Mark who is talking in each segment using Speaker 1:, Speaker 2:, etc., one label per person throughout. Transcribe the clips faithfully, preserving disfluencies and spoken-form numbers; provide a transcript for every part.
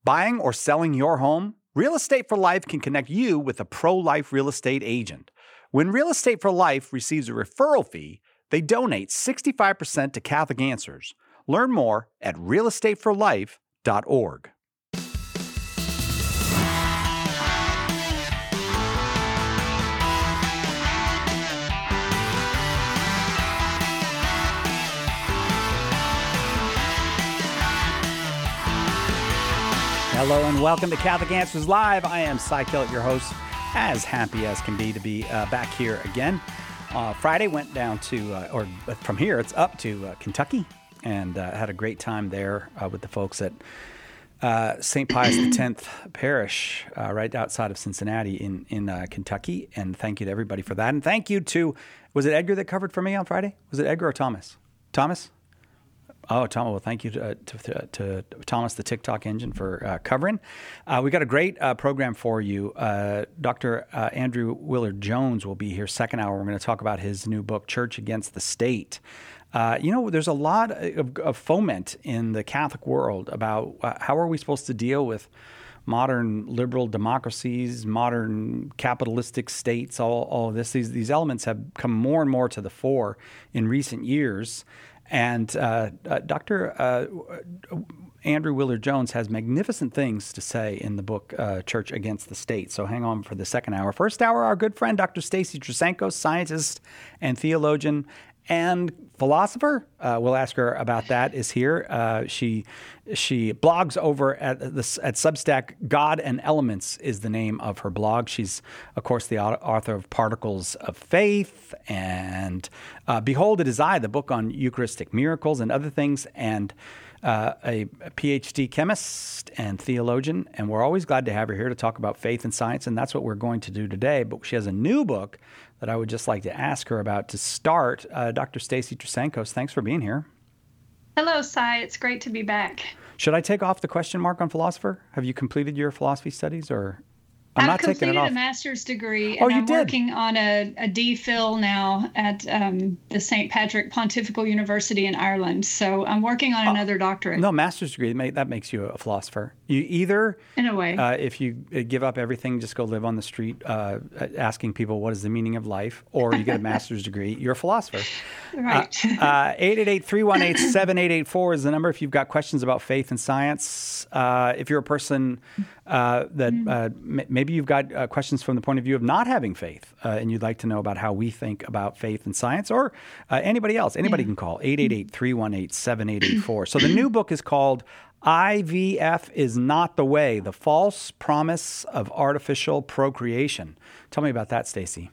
Speaker 1: Buying or selling your home? Real Estate for Life can connect you with a pro-life real estate agent. When Real Estate for Life receives a referral fee, they donate sixty-five percent to Catholic Answers. Learn more at real estate for life dot org. Hello and welcome to Catholic Answers Live. I am Cy Kellett, your host, as happy as can be to be uh, back here again. Uh, Friday went down to, uh, or from here, it's up to uh, Kentucky, and uh, had a great time there uh, with the folks at uh, Saint Pius X Parish, uh, right outside of Cincinnati in, in uh, Kentucky. And thank you to everybody for that. And thank you to, was it Edgar that covered for me on Friday? Was it Edgar or Thomas? Thomas? Oh, Tom, well, thank you to, to, to Thomas, the TikTok engine, for uh, covering. Uh, we got a great uh, program for you. Uh, Doctor Uh, Andrew Willard Jones will be here second hour. We're going to talk about his new book, Church Against the State. Uh, you know, there's a lot of, of foment in the Catholic world about uh, how are we supposed to deal with modern liberal democracies, modern capitalistic states, all, all of this. These, these elements have come more and more to the fore in recent years. And uh, uh, Doctor Uh, Andrew Willard Jones has magnificent things to say in the book uh, Church Against the State. So hang on for the second hour. First hour, our good friend Doctor Stacy Trasenko, scientist and theologian and philosopher. Uh, we'll ask her about that. Is here. Uh, she she blogs over at the at Substack. God and Elements is the name of her blog. She's of course the author of Particles of Faith and uh, Behold It Is I, the book on Eucharistic miracles and other things, and uh, a, a P H D chemist and theologian. And we're always glad to have her here to talk about faith and science, and that's what we're going to do today. But she has a new book that I would just like to ask her about to start. Uh, Doctor Stacy Trasenko, thanks for being here.
Speaker 2: Hello, Cy. It's great to be back.
Speaker 1: Should I take off the question mark on philosopher? Have you completed your philosophy studies, or I'm
Speaker 2: I've
Speaker 1: not taking it off?
Speaker 2: completed a master's degree,
Speaker 1: Oh,
Speaker 2: and
Speaker 1: you
Speaker 2: I'm
Speaker 1: did?
Speaker 2: working on a, a DPhil now at um, the Saint Patrick Pontifical University in Ireland. So I'm working on another doctorate.
Speaker 1: No, master's degree, that makes you a philosopher. You either,
Speaker 2: in a way,
Speaker 1: uh, if you give up everything, just go live on the street uh, asking people what is the meaning of life, or you get a master's degree, you're a philosopher.
Speaker 2: Right.
Speaker 1: Uh, uh, eight eight eight, three one eight, seven eight eight four is the number if you've got questions about faith and science. Uh, if you're a person uh, that uh, m- maybe you've got uh, questions from the point of view of not having faith, uh, and you'd like to know about how we think about faith and science, or uh, anybody else, anybody
Speaker 2: Yeah.
Speaker 1: can call eight eight eight, three one eight, seven eight eight four. So the new book is called I V F is Not the Way, The False Promise of Artificial Procreation. Tell me about that, Stacy.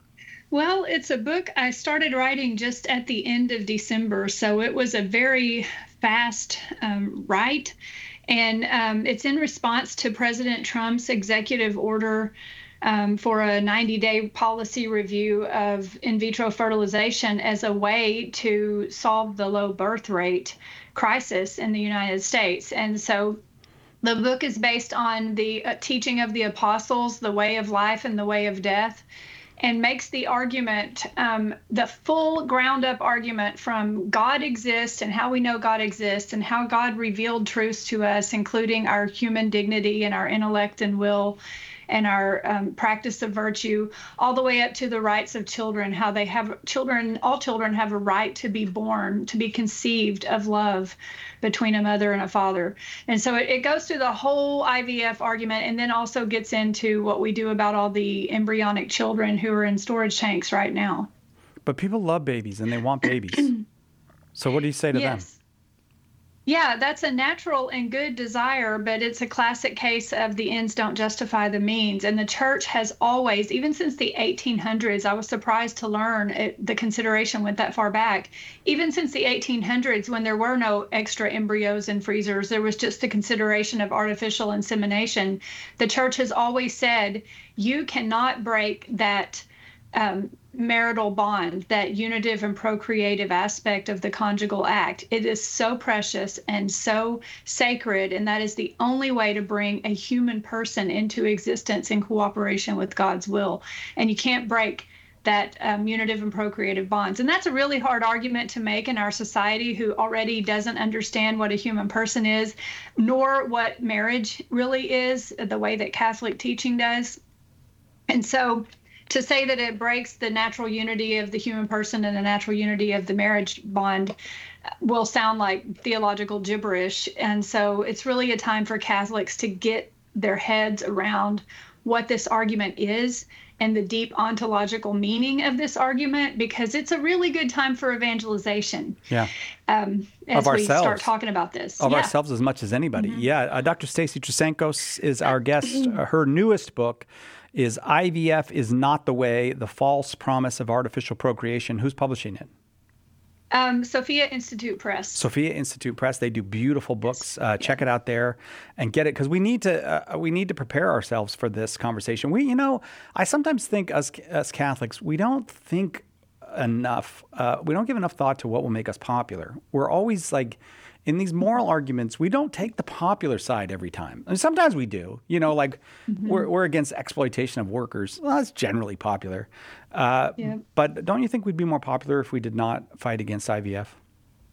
Speaker 2: Well, it's a book I started writing just at the end of December, so it was a very fast um, write, and um, it's in response to President Trump's executive order um, for a ninety-day policy review of in vitro fertilization as a way to solve the low birth rate crisis in the United States. And so the book is based on the uh, teaching of the apostles, the way of life and the way of death, and makes the argument, um, the full ground up argument from God exists and how we know God exists and how God revealed truths to us, including our human dignity and our intellect and will and our um, practice of virtue, all the way up to the rights of children, how they have children, all children have a right to be born, to be conceived of love between a mother and a father. And so it, it goes through the whole I V F argument, and then also gets into what we do about all the embryonic children who are in storage tanks right now.
Speaker 1: But people love babies and they want babies. So what do you say to
Speaker 2: Yes.
Speaker 1: them?
Speaker 2: Yeah, that's a natural and good desire, but it's a classic case of the ends don't justify the means. And the church has always, even since the eighteen hundreds, I was surprised to learn it, the consideration went that far back. Even since the eighteen hundreds, when there were no extra embryos in freezers, there was just the consideration of artificial insemination. The church has always said, you cannot break that um, marital bond, that unitive and procreative aspect of the conjugal act. It is so precious and so sacred, and that is the only way to bring a human person into existence in cooperation with God's will. And you can't break that um, unitive and procreative bonds. And that's a really hard argument to make in our society, who already doesn't understand what a human person is, nor what marriage really is, the way that Catholic teaching does. And so to say that it breaks the natural unity of the human person and the natural unity of the marriage bond will sound like theological gibberish. And so it's really a time for Catholics to get their heads around what this argument is and the deep ontological meaning of this argument, because it's a really good time for evangelization.
Speaker 1: Yeah.
Speaker 2: Um, as
Speaker 1: of
Speaker 2: we
Speaker 1: ourselves.
Speaker 2: start talking about this.
Speaker 1: Of
Speaker 2: yeah.
Speaker 1: ourselves as much as anybody. Mm-hmm. Yeah. Uh, Doctor Stacy Trasancos is our guest. Uh, her newest book is I V F is Not the Way, The False Promise of Artificial Procreation. Who's publishing it?
Speaker 2: Um, Sophia Institute Press.
Speaker 1: Sophia Institute Press. They do beautiful books. Uh, check yeah. it out there and get it, because we need to uh, we need to prepare ourselves for this conversation. We, you know, I sometimes think as as Catholics, we don't think enough. Uh, we don't give enough thought to what will make us popular. We're always like, in these moral arguments, we don't take the popular side every time. And sometimes we do. You know, like mm-hmm. we're we're against exploitation of workers. Well, that's generally popular. Uh, yeah. But don't you think we'd be more popular if we did not fight against I V F?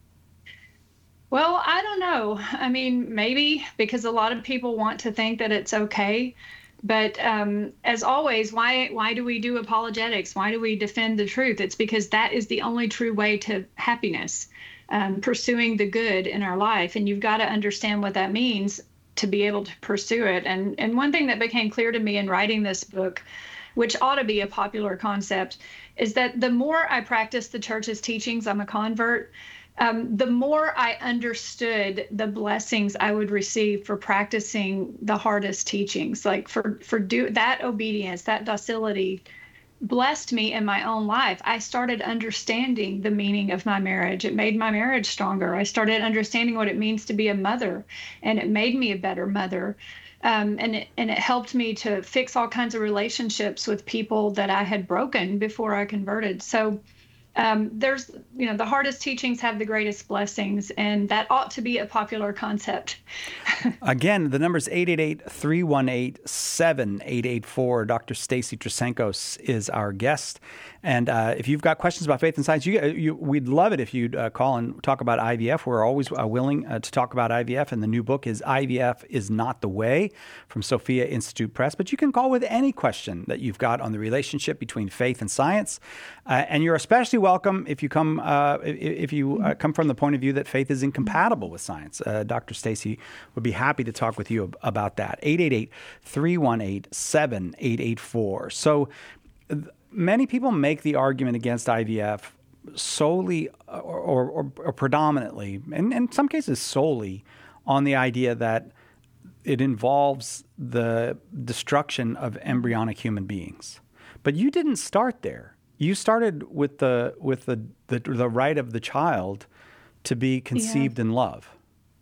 Speaker 2: Well, I don't know. I mean, maybe, because a lot of people want to think that it's okay. But um, as always, why why do we do apologetics? Why do we defend the truth? It's because that is the only true way to happiness. Um, pursuing the good in our life. And you've got to understand what that means to be able to pursue it. And and one thing that became clear to me in writing this book, which ought to be a popular concept, is that the more I practiced the church's teachings, I'm a convert, um, the more I understood the blessings I would receive for practicing the hardest teachings, like for, for do that obedience, that docility, blessed me in my own life. I started understanding the meaning of my marriage. It made my marriage stronger. I started understanding what it means to be a mother, and it made me a better mother. Um, and it, and it helped me to fix all kinds of relationships with people that I had broken before I converted. So um, there's, you know, the hardest teachings have the greatest blessings, and that ought to be a popular concept.
Speaker 1: Again, the number is eight eight eight, three one eight, seven eight eight four. Doctor Stacy Trasancos is our guest. And uh, if you've got questions about faith and science, you, you, we'd love it if you'd uh, call and talk about I V F. We're always uh, willing uh, to talk about I V F. And the new book is I V F is Not the Way from Sophia Institute Press. But you can call with any question that you've got on the relationship between faith and science. Uh, and you're especially welcome if you come uh, if you uh, come from the point of view that faith is incompatible with science. Uh, Doctor Stacy would be happy to talk with you about that. eight eight eight, three one eight, seven eight eight four. So th- many people make the argument against I V F solely or, or, or predominantly, and in some cases solely, on the idea that it involves the destruction of embryonic human beings. But you didn't start there. You started with the with the the, the right of the child to be conceived yeah. in love.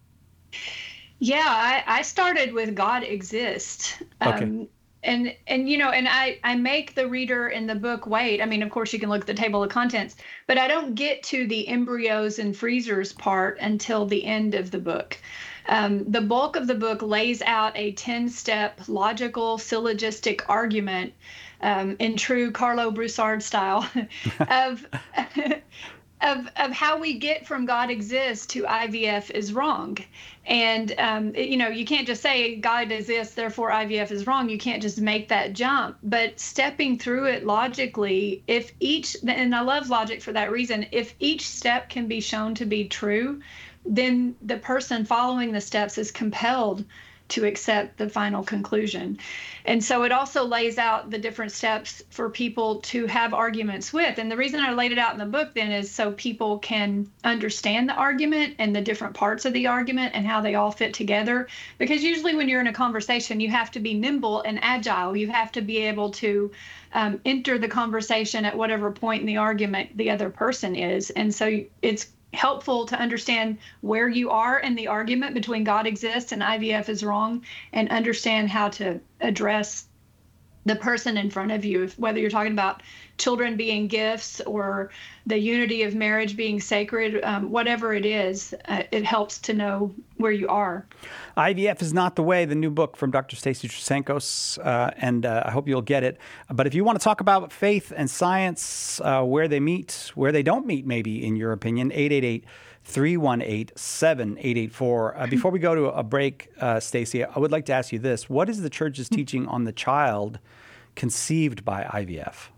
Speaker 2: Yeah, I, I started with God exists.
Speaker 1: Okay.
Speaker 2: Um, and, and, you know, and I, I make the reader in the book wait. I mean, of course, you can look at the table of contents, but I don't get to the embryos and freezers part until the end of the book. Um, the bulk of the book lays out a ten-step logical syllogistic argument um, in true Carlo Broussard style of of of how we get from God exists to I V F is wrong. And, um, it, you know, you can't just say God exists, therefore I V F is wrong. You can't just make that jump. But stepping through it logically, if each, and I love logic for that reason, if each step can be shown to be true, then the person following the steps is compelled to accept the final conclusion. And so it also lays out the different steps for people to have arguments with. And the reason I laid it out in the book then is so people can understand the argument and the different parts of the argument and how they all fit together. Because usually when you're in a conversation, you have to be nimble and agile. You have to be able to um, enter the conversation at whatever point in the argument the other person is. And so it's helpful to understand where you are in the argument between God exists and I V F is wrong, and understand how to address the person in front of you, if, whether you're talking about children being gifts or the unity of marriage being sacred, um, whatever it is, uh, it helps to know where you are.
Speaker 1: I V F is Not the Way, the new book from Doctor Stacy Trasancos, uh, and uh, I hope you'll get it. But if you want to talk about faith and science, uh, where they meet, where they don't meet, maybe, in your opinion, eight eight eight, three one eight, seven eight eight four. Uh, before we go to a break, uh, Stacy, I would like to ask you this. What is the church's teaching on the child conceived by I V F?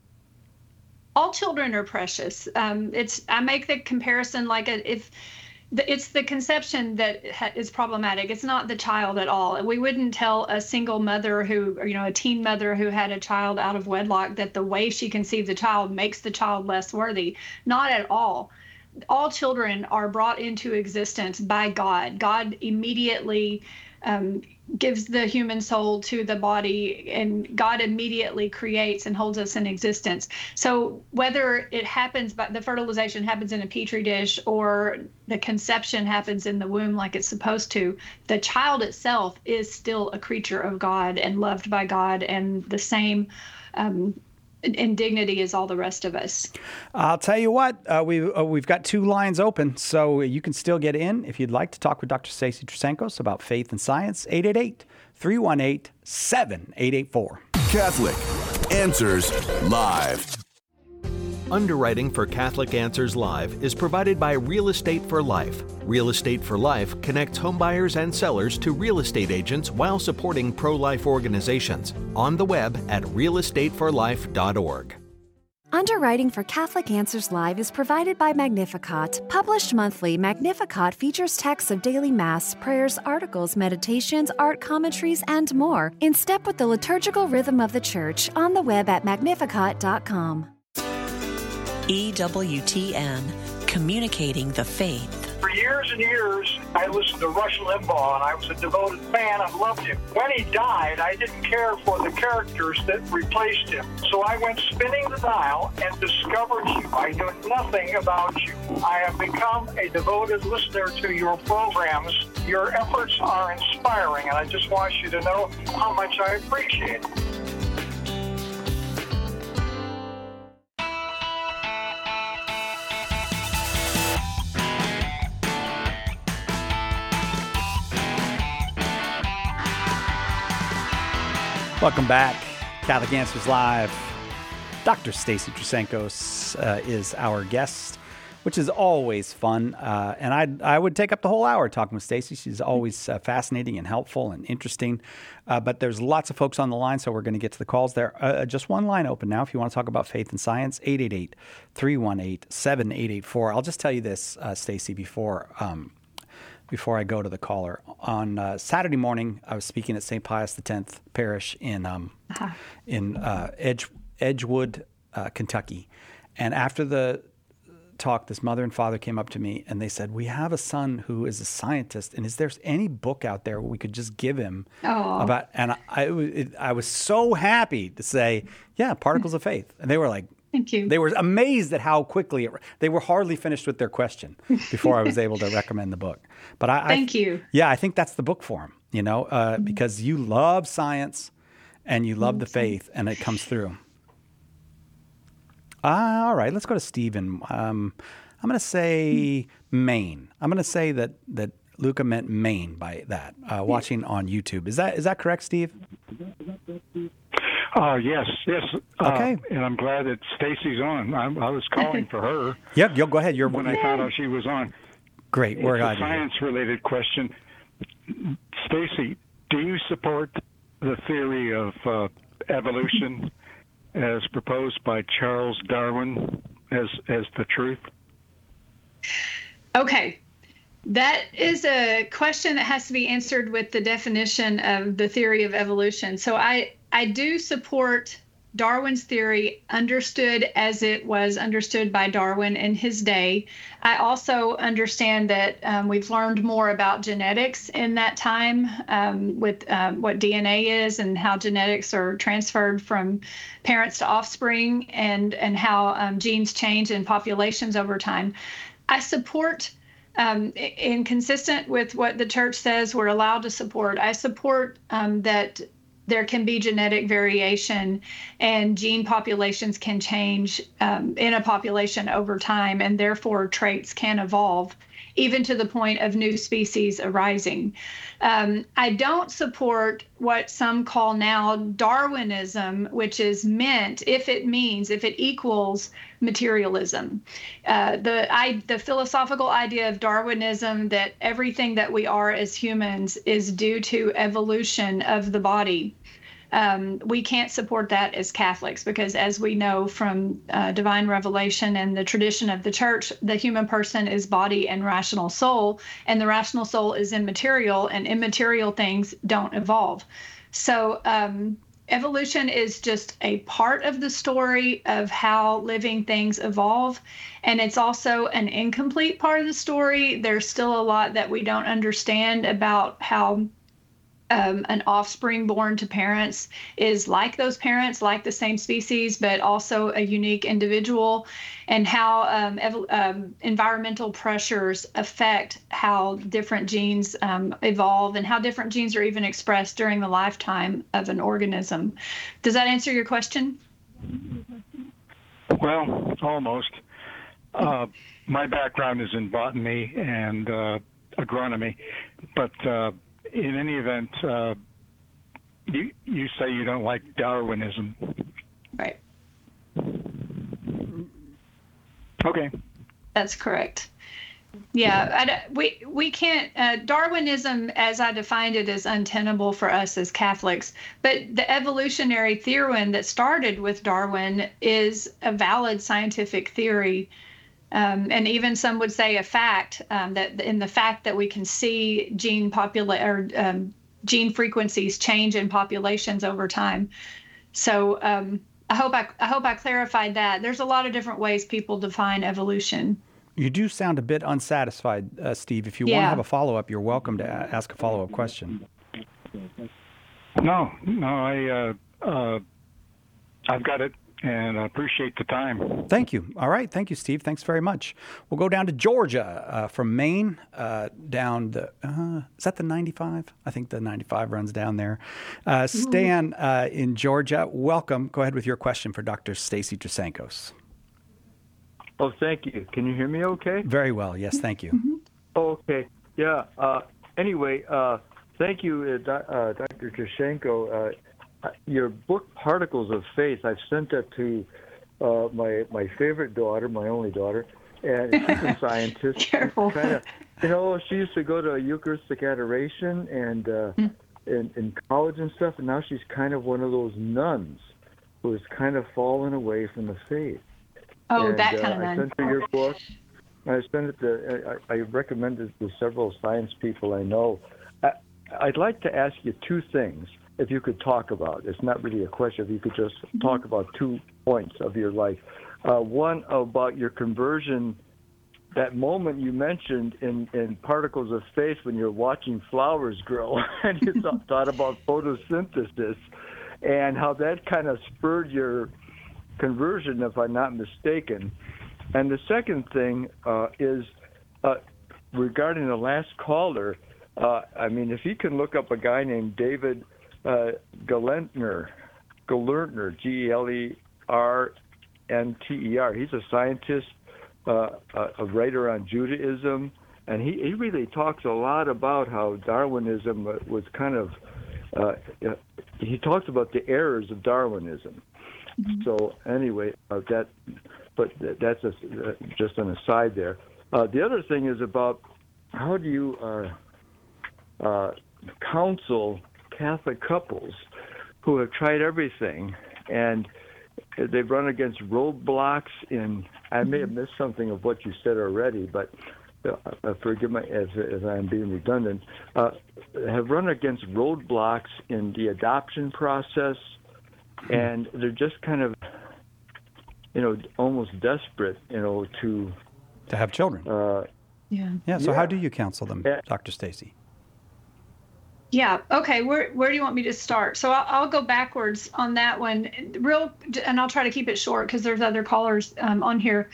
Speaker 2: All children are precious. Um, it's I make the comparison like a, if the, it's the conception that ha- is problematic. It's not the child at all. We wouldn't tell a single mother who, or, you know, a teen mother who had a child out of wedlock that the way she conceived the child makes the child less worthy. Not at all. All children are brought into existence by God. God immediately um, gives the human soul to the body, and God immediately creates and holds us in existence. So whether it happens, but the fertilization happens in a petri dish or the conception happens in the womb like it's supposed to, the child itself is still a creature of God and loved by God, and the same um, in dignity as all the rest of us.
Speaker 1: I'll tell you what, uh, we've, uh, we've got two lines open, so you can still get in if you'd like to talk with Doctor Stacy Trasancos about faith and science. eight eight eight, three one eight, seven eight eight four.
Speaker 3: Catholic Answers Live.
Speaker 4: Underwriting for Catholic Answers Live is provided by Real Estate for Life. Real Estate for Life connects homebuyers and sellers to real estate agents while supporting pro-life organizations. On the web at real estate for life dot org.
Speaker 5: Underwriting for Catholic Answers Live is provided by Magnificat. Published monthly, Magnificat features texts of daily Mass, prayers, articles, meditations, art commentaries, and more, in step with the liturgical rhythm of the Church. On the web at magnificat dot com.
Speaker 6: E W T N, communicating the faith.
Speaker 7: For years and years, I listened to Rush Limbaugh, and I was a devoted fan. I loved him. When he died, I didn't care for the characters that replaced him. So I went spinning the dial and discovered you. I knew nothing about you. I have become a devoted listener to your programs. Your efforts are inspiring, and I just want you to know how much I appreciate it.
Speaker 1: Welcome back. Catholic Answers Live. Doctor Stacy Trasancos uh, is our guest, which is always fun. Uh, and I I would take up the whole hour talking with Stacy. She's always uh, fascinating and helpful and interesting. Uh, but there's lots of folks on the line, so we're going to get to the calls there. Uh, just one line open now if you want to talk about faith and science, eight eight eight, three one eight, seven eight eight four. I'll just tell you this, uh, Stacy, before... Um, Before I go to the caller, on uh, Saturday morning, I was speaking at Saint Pius X Parish in um, uh-huh. in uh, Edge, Edgewood, uh, Kentucky. And after the talk, this mother and father came up to me and they said, "We have a son who is a scientist, and is there any book out there we could just give him
Speaker 2: Aww.
Speaker 1: about?" And I, it, I was so happy to say, "Yeah, Particles of Faith," and they were like.
Speaker 2: Thank you.
Speaker 1: They were amazed at how quickly it, they were hardly finished with their question before I was able to recommend the book. But I,
Speaker 2: Thank
Speaker 1: I,
Speaker 2: you.
Speaker 1: Yeah, I think that's the book for them, you know, uh, mm-hmm. because you love science and you love mm-hmm. the faith, and it comes through. Uh, all right, let's go to Stephen. Um, I'm going to say mm-hmm. Maine. I'm going to say that that Luca meant Maine by that. Uh, watching on YouTube, is that is that correct, Steve?
Speaker 8: Uh, yes, yes.
Speaker 1: Okay.
Speaker 8: Uh, and I'm glad that Stacy's on. I, I was calling for her.
Speaker 1: Yep, yo, go ahead. You're
Speaker 8: when I found out she was on.
Speaker 1: Great.
Speaker 8: It's
Speaker 1: We're
Speaker 8: a science-related question. Stacy, do you support the theory of uh, evolution as proposed by Charles Darwin as as the truth?
Speaker 2: Okay. That is a question that has to be answered with the definition of the theory of evolution. So I, I do support Darwin's theory understood as it was understood by Darwin in his day. I also understand that um, we've learned more about genetics in that time um, with um, what D N A is and how genetics are transferred from parents to offspring, and, and how um, genes change in populations over time. I support Um, inconsistent with what the church says we're allowed to support. I support um, that there can be genetic variation, and gene populations can change um, in a population over time, and therefore traits can evolve, even to the point of new species arising. Um, I don't support what some call now Darwinism, which is meant, if it means, if it equals materialism. Uh, the, I, the philosophical idea of Darwinism, that everything that we are as humans is due to evolution of the body. Um, we can't support that as Catholics, because as we know from uh, divine revelation and the tradition of the church, the human person is body and rational soul, and the rational soul is immaterial, and immaterial things don't evolve. So um, evolution is just a part of the story of how living things evolve, and it's also an incomplete part of the story. There's still a lot that we don't understand about how Um, an offspring born to parents is like those parents, like the same species, but also a unique individual, and how um, ev- um, environmental pressures affect how different genes um, evolve, and how different genes are even expressed during the lifetime of an organism. Does that answer your question?
Speaker 8: Well, almost. Uh, my background is in botany and uh, agronomy, but uh, in any event, uh, you you say you don't like Darwinism.
Speaker 2: Right.
Speaker 8: Okay.
Speaker 2: That's correct. Yeah, I, we we can't. Uh, Darwinism, as I defined it, is untenable for us as Catholics. But the evolutionary theory that started with Darwin is a valid scientific theory. Um, and even some would say a fact, um, that in the fact that we can see gene popula- or um, gene frequencies change in populations over time. So um, I hope I, I hope I clarified that. There's a lot of different ways people define evolution.
Speaker 1: You do sound a bit unsatisfied, uh, Steve. If you
Speaker 2: Yeah.
Speaker 1: want to have a follow-up, you're welcome to a- ask a follow-up question.
Speaker 8: No, no, I uh, uh, I've got it. And I appreciate the time.
Speaker 1: Thank you. All right. Thank you, Steve. Thanks very much. We'll go down to Georgia uh, from Maine uh, down the, uh, is that the ninety-five? I think the ninety-five runs down there. Uh, Stan uh, in Georgia, welcome. Go ahead with your question for Doctor Stacy Trasancos.
Speaker 9: Oh, thank you. Can you hear me okay?
Speaker 1: Very well. Yes, thank you.
Speaker 9: Oh, okay. Yeah. Uh, anyway, uh, thank you, uh, Do- uh, Doctor Trasanko. Uh, Your book, Particles of Faith, I've sent that to uh, my my favorite daughter, my only daughter, and she's a scientist.
Speaker 2: Careful.
Speaker 9: Kind of, you know, she used to go to Eucharistic adoration and uh, mm. in, in college and stuff, and now she's kind of one of those nuns who has kind of fallen away from the faith.
Speaker 2: Oh,
Speaker 9: and,
Speaker 2: that
Speaker 9: uh,
Speaker 2: kind of
Speaker 9: I
Speaker 2: nun.
Speaker 9: sent her your book. I sent it to. I, I recommended it to several science people I know. I, I'd like to ask you two things. If you could talk about, it's not really a question, if you could just talk about two points of your life. Uh, one, about your conversion, that moment you mentioned in, in Particles of Faith when you're watching flowers grow and you th- thought about photosynthesis and how that kind of spurred your conversion, if I'm not mistaken. And the second thing uh, is uh, regarding the last caller, uh, I mean, if you can look up a guy named David Uh, Gelernter, Gelernter, G E L E R N T E R. He's a scientist, uh, a, a writer on Judaism, and he, he really talks a lot about how Darwinism was kind of, uh, he talks about the errors of Darwinism. Mm-hmm. So anyway, uh, that, but that's a, uh, just an aside there. Uh, the other thing is about how do you uh, uh, counsel Catholic couples who have tried everything and they've run against roadblocks in, I may have missed something of what you said already, but uh, forgive me as, as I'm being redundant, uh, have run against roadblocks in the adoption process, and they're just kind of, you know, almost desperate, you know, to...
Speaker 1: To have children.
Speaker 9: Uh,
Speaker 2: yeah.
Speaker 1: Yeah, so
Speaker 9: yeah.
Speaker 1: how do you counsel them, uh, Doctor Stacy?
Speaker 2: Yeah. Okay. Where where do you want me to start? So I'll, I'll go backwards on that one, real, and I'll try to keep it short because there's other callers um, on here.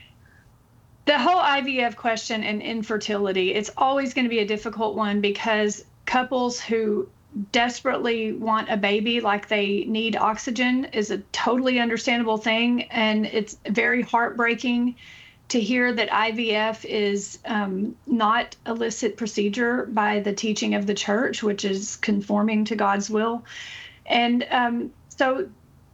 Speaker 2: The whole I V F question and infertility, it's always going to be a difficult one because couples who desperately want a baby, like they need oxygen, is a totally understandable thing. And it's very heartbreaking to hear that I V F is um, not a licit procedure by the teaching of the church, which is conforming to God's will. And um, so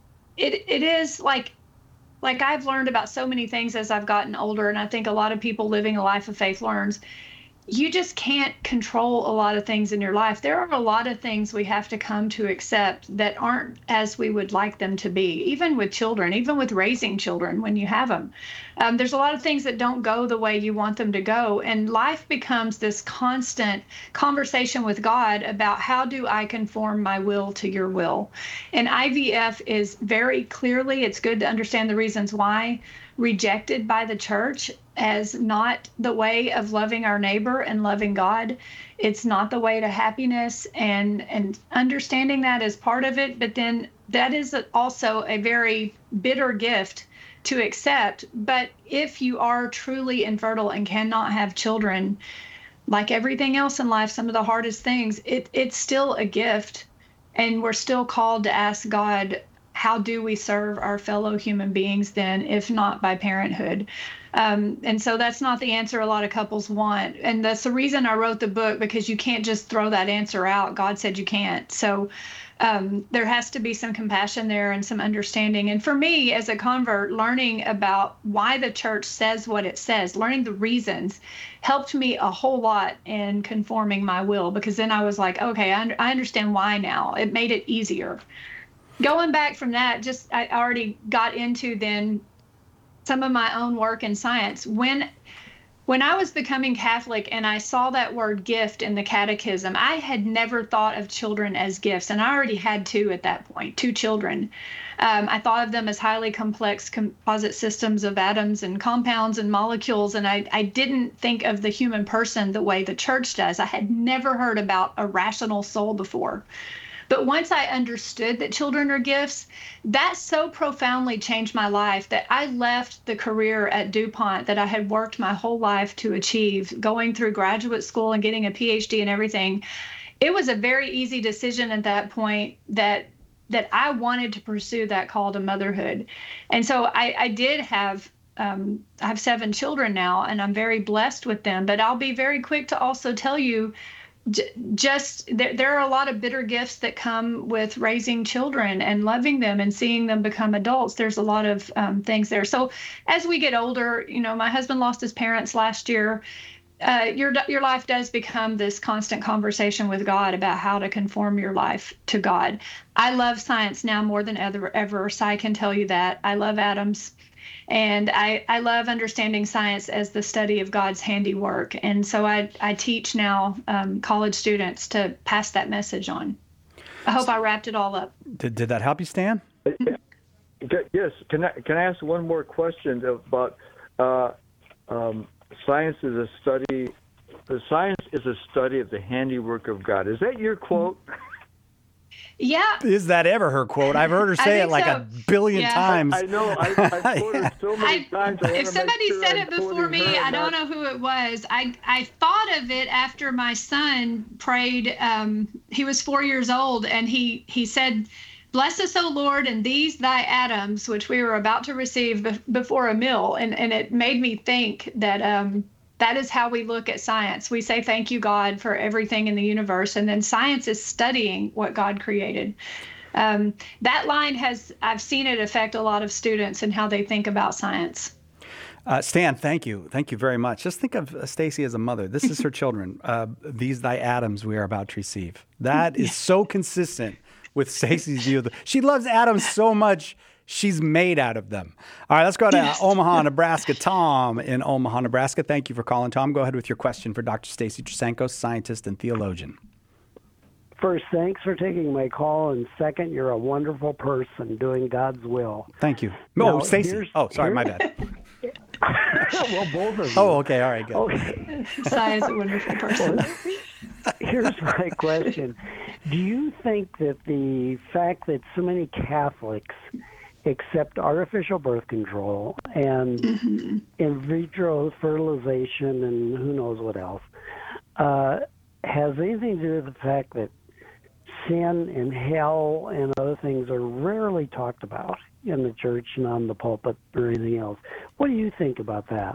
Speaker 2: it it is like, like I've learned about so many things as I've gotten older, and I think a lot of people living a life of faith learns, you just can't control a lot of things in your life. There are a lot of things we have to come to accept that aren't as we would like them to be, even with children, even with raising children when you have them. Um, there's a lot of things that don't go the way you want them to go. And life becomes this constant conversation with God about how do I conform my will to your will? And I V F is very clearly, it's good to understand the reasons why, rejected by the church as not the way of loving our neighbor and loving God. It's not the way to happiness, and and understanding that is part of it. But then that is also a very bitter gift to accept. But if you are truly infertile and cannot have children, like everything else in life, some of the hardest things, it it's still a gift. And we're still called to ask God, how do we serve our fellow human beings then, if not by parenthood? Um, and so that's not the answer a lot of couples want. And that's the reason I wrote the book, because you can't just throw that answer out. God said you can't. So um, there has to be some compassion there and some understanding. And for me, as a convert, learning about why the church says what it says, learning the reasons, helped me a whole lot in conforming my will, because then I was like, okay, I, I understand why now. It made it easier. Going back from that, just I already got into then some of my own work in science. When when I was becoming Catholic and I saw that word gift in the catechism, I had never thought of children as gifts. And I already had two at that point, two children. Um, I thought of them as highly complex composite systems of atoms and compounds and molecules. And I, I didn't think of the human person the way the church does. I had never heard about a rational soul before. But once I understood that children are gifts, that so profoundly changed my life that I left the career at DuPont that I had worked my whole life to achieve, going through graduate school and getting a P H D and everything. It was a very easy decision at that point that that I wanted to pursue that call to motherhood. And so I, I did have um, I have seven children now, and I'm very blessed with them. But I'll be very quick to also tell you, just there, there are a lot of bitter gifts that come with raising children and loving them and seeing them become adults. There's a lot of um, things there. So as we get older, you know, my husband lost his parents last year. Uh, your your life does become this constant conversation with God about how to conform your life to God. I love science now more than ever, ever. So I can tell you that. I love atoms. And I, I love understanding science as the study of God's handiwork. And so I, I teach now um, college students to pass that message on. I hope I wrapped it all up.
Speaker 1: Did, did that help you, Stan?
Speaker 9: Yes. Can I, can I ask one more question about uh, um, science is a study, the science is a study of the handiwork of God. Is that your quote?
Speaker 2: Yeah.
Speaker 1: Is that ever her quote? I've heard her say it like so. a billion
Speaker 2: yeah.
Speaker 1: times.
Speaker 9: I, I know. I, I've quoted yeah. so many
Speaker 2: I,
Speaker 9: times. I
Speaker 2: if somebody
Speaker 9: sure
Speaker 2: said
Speaker 9: I'm
Speaker 2: it before me, I don't know who it was. I, I thought of it after my son prayed. Um, he was four years old, and he, he said, "Bless us, O Lord, and these thy atoms," which we were about to receive be- before a meal. And, and it made me think that um, that is how we look at science. We say, thank you, God, for everything in the universe. And then science is studying what God created. Um, that line has, I've seen it affect a lot of students and how they think about science.
Speaker 1: Uh, Stan, thank you. Thank you very much. Just think of uh, Stacy as a mother. This is her children. Uh, these thy atoms we are about to receive. That is so consistent with Stacy's view of the, she loves atoms so much. She's made out of them. All right, let's go to uh, Omaha, Nebraska. Tom in Omaha, Nebraska. Thank you for calling, Tom. Go ahead with your question for Doctor Stacy Trasenko, scientist and theologian.
Speaker 10: First, thanks for taking my call. And second, you're a wonderful person doing God's will.
Speaker 1: Thank you.
Speaker 10: Now,
Speaker 1: Oh, Stacy. Oh, sorry, my bad.
Speaker 10: Well, both of you.
Speaker 1: Oh, okay. All right, good.
Speaker 10: Okay.
Speaker 2: Sai is a wonderful person.
Speaker 10: Well, here's my question. Do you think that the fact that so many Catholics accept artificial birth control and mm-hmm. in vitro fertilization and who knows what else, uh, has anything to do with the fact that sin and hell and other things are rarely talked about in the church and on the pulpit or anything else. What do you think about that?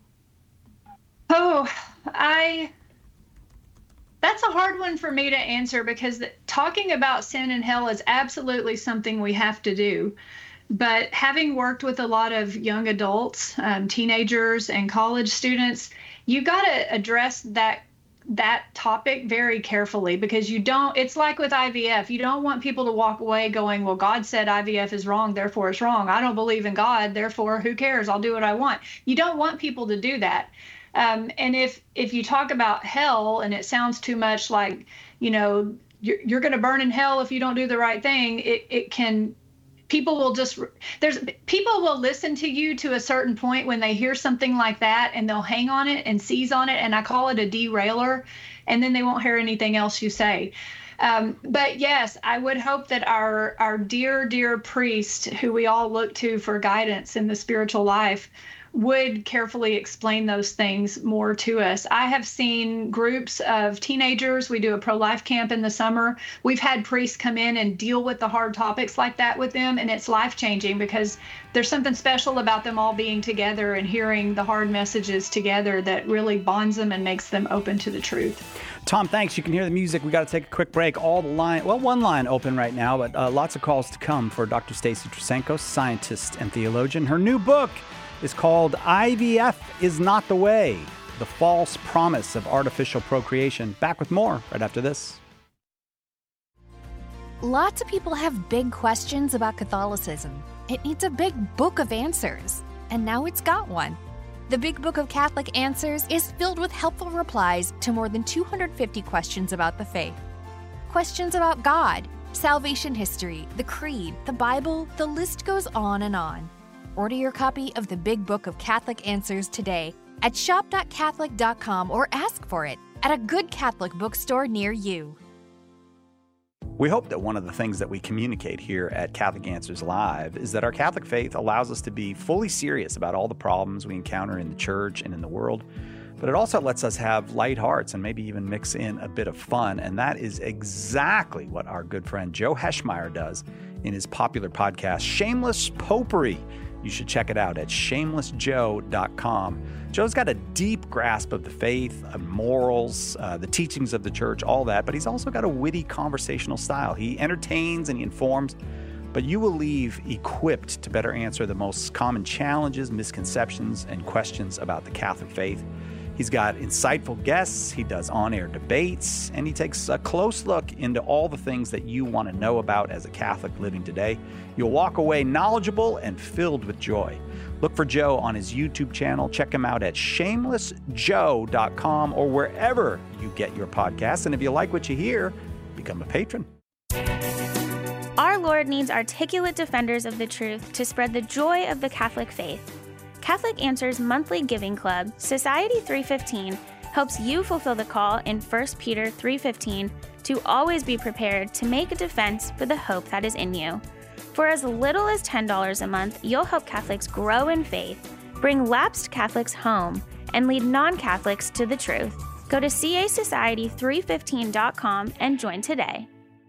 Speaker 2: Oh, I... That's a hard one for me to answer because the, talking about sin and hell is absolutely something we have to do. But having worked with a lot of young adults, um, teenagers, and college students, you got to address that that topic very carefully because you don't. It's like with I V F. You don't want people to walk away going, "Well, God said I V F is wrong, therefore it's wrong. I don't believe in God, therefore who cares? I'll do what I want." You don't want people to do that. Um, and if if you talk about hell and it sounds too much like, you know, you're, you're going to burn in hell if you don't do the right thing, it, it can, people will just, there's, people will listen to you to a certain point when they hear something like that and they'll hang on it and seize on it. And I call it a derailer. And then they won't hear anything else you say. Um, but yes, I would hope that our, our dear, dear priest, who we all look to for guidance in the spiritual life, would carefully explain those things more to us. I have seen groups of teenagers. We do a pro-life camp in the summer. We've had priests come in and deal with the hard topics like that with them, and it's life-changing because there's something special about them all being together and hearing the hard messages together that really bonds them and makes them open to the truth.
Speaker 1: Tom, thanks. You can hear the music. We got to take a quick break. All the line, well, one line open right now, but uh, lots of calls to come for Doctor Stacy Trasenkos, scientist and theologian. Her new book is called I V F is Not the Way, The False Promise of Artificial Procreation. Back with more right after this.
Speaker 5: Lots of people have big questions about Catholicism. It needs a big book of answers, and now it's got one. The Big Book of Catholic Answers is filled with helpful replies to more than two hundred fifty questions about the faith. Questions about God, salvation history, the Creed, the Bible, the list goes on and on. Order your copy of the Big Book of Catholic Answers today at shop dot catholic dot com or ask for it at a good Catholic bookstore near you.
Speaker 1: We hope that one of the things that we communicate here at Catholic Answers Live is that our Catholic faith allows us to be fully serious about all the problems we encounter in the church and in the world, but it also lets us have light hearts and maybe even mix in a bit of fun, and that is exactly what our good friend Joe Heschmeyer does in his popular podcast, Shameless Popery. You should check it out at shameless joe dot com. Joe's got a deep grasp of the faith, of morals, uh, the teachings of the church, all that, but he's also got a witty conversational style. He entertains and he informs, but you will leave equipped to better answer the most common challenges, misconceptions, and questions about the Catholic faith. He's got insightful guests, he does on-air debates, and he takes a close look into all the things that you want to know about as a Catholic living today. You'll walk away knowledgeable and filled with joy. Look for Joe on his YouTube channel. Check him out at shameless joe dot com or wherever you get your podcasts. And if you like what you hear, become a patron.
Speaker 11: Our Lord needs articulate defenders of the truth to spread the joy of the Catholic faith. Catholic Answers monthly giving club, Society three fifteen, helps you fulfill the call in First Peter three fifteen to always be prepared to make a defense for the hope that is in you. For as little as ten dollars a month, you'll help Catholics grow in faith, bring lapsed Catholics home, and lead non-Catholics to the truth. Go to c a society three fifteen dot com and join today.